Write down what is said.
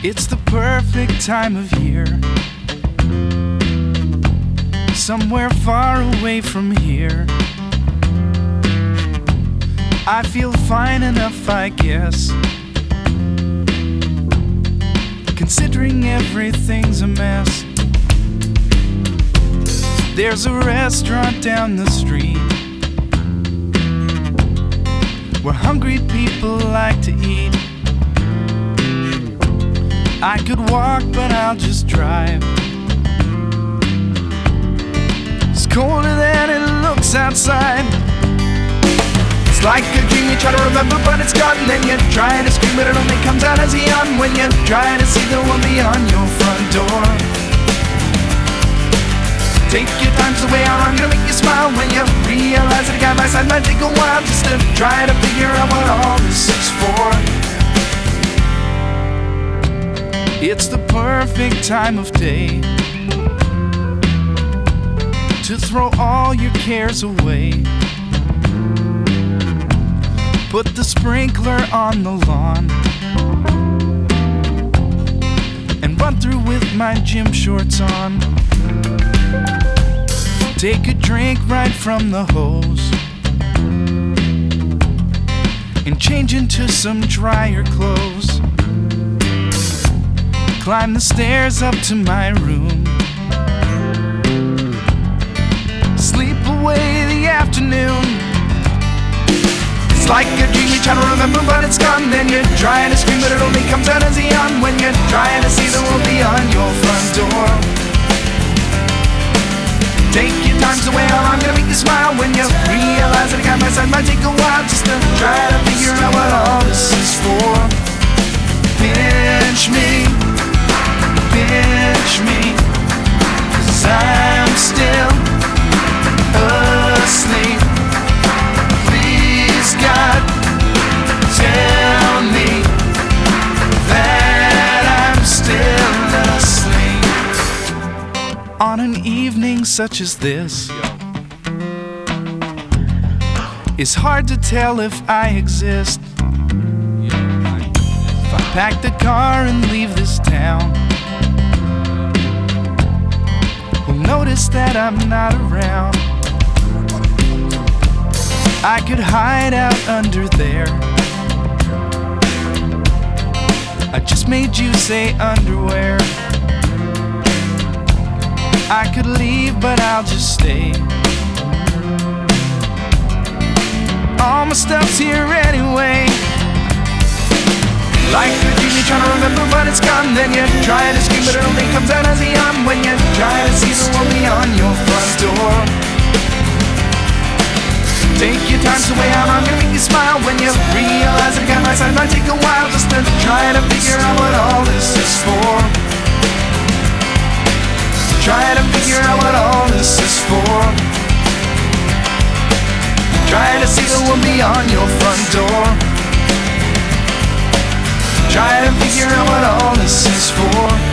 It's the perfect time of year, somewhere far away from here. I feel fine enough, I guess, considering everything's a mess. There's a restaurant down the street where hungry people like to eat. I could walk, but I'll just drive. It's colder than it looks outside. It's like a dream you try to remember, but it's gone. Then you try to scream, but it only comes out as a yawn when you try to see the one beyond your front door. Take your time, so way out, I'm gonna make you smile when you realize that a guy by side might take a while just to try to figure out what all this is for. It's the perfect time of day to throw all your cares away. Put the sprinkler on the lawn and run through with my gym shorts on. Take a drink right from the hose and change into some drier clothes. Climb the stairs up to my room, sleep away the afternoon. It's like a dream you try to remember, but it's gone. Then you're trying to scream, but it only comes out as a yawn when you're trying to see the world beyond your front door. Take your time, so way out, I'm gonna make you smile when you realize that a guy by side might take a while just to try to figure out what all this is for. Pinch me, pinch me, 'cause I'm still asleep. Please God, tell me that I'm still asleep. On an evening such as this, it's hard to tell if I exist. If I pack the car and leave this town, notice that I'm not around. I could hide out under there. I just made you say underwear. I could leave, but I'll just stay. All my stuff's here anyway. Like a dream you're trying to remember, but it's gone. Then you try to scream, but it only comes out as a yawn when you try to see the world beyond your front door. Take your time, so way out, I'm gonna make you smile when you realize that a guy by side might take a while just to try to figure out what all this is for. Try to figure out what all this is for. Try to see the world beyond your front door. Try to figure out what all this is for.